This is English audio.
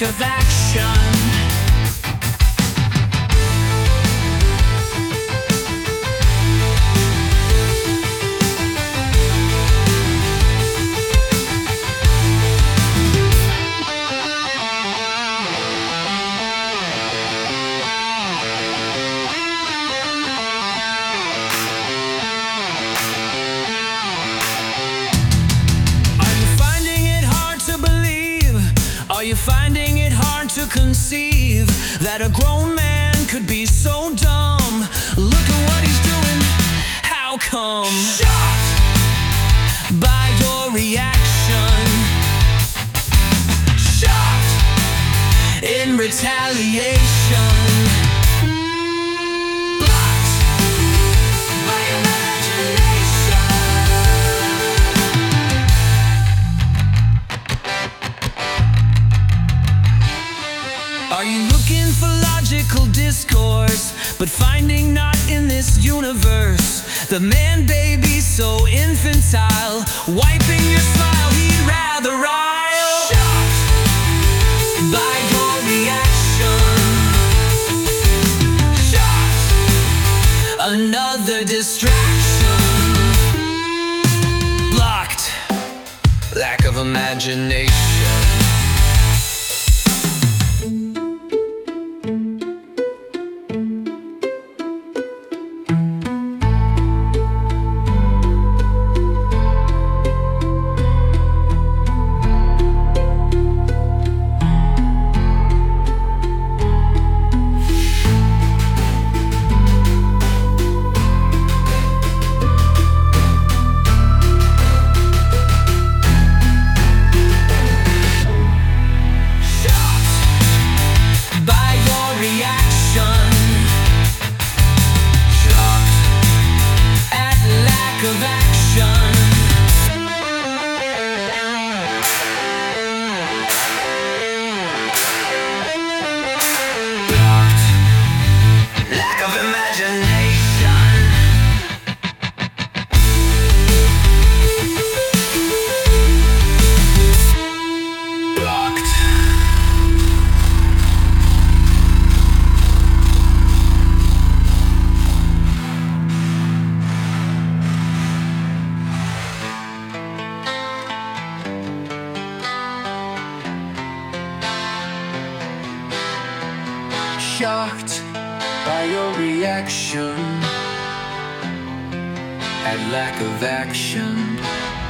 of action. Are you finding it hard to conceive that a grown man could be so dumb? Look at what he's doing, how come? Shocked by your reaction, shocked in retaliation. Are you looking for logical discourse, but finding not in this universe? The man baby so infantile, wiping your smile, he'd rather rile. Shocked by your reaction, shocked, another distraction. Blocked, lack of imagination. Of action, blocked, lack of imagination. Blocked. Shocked by your reaction and lack of action.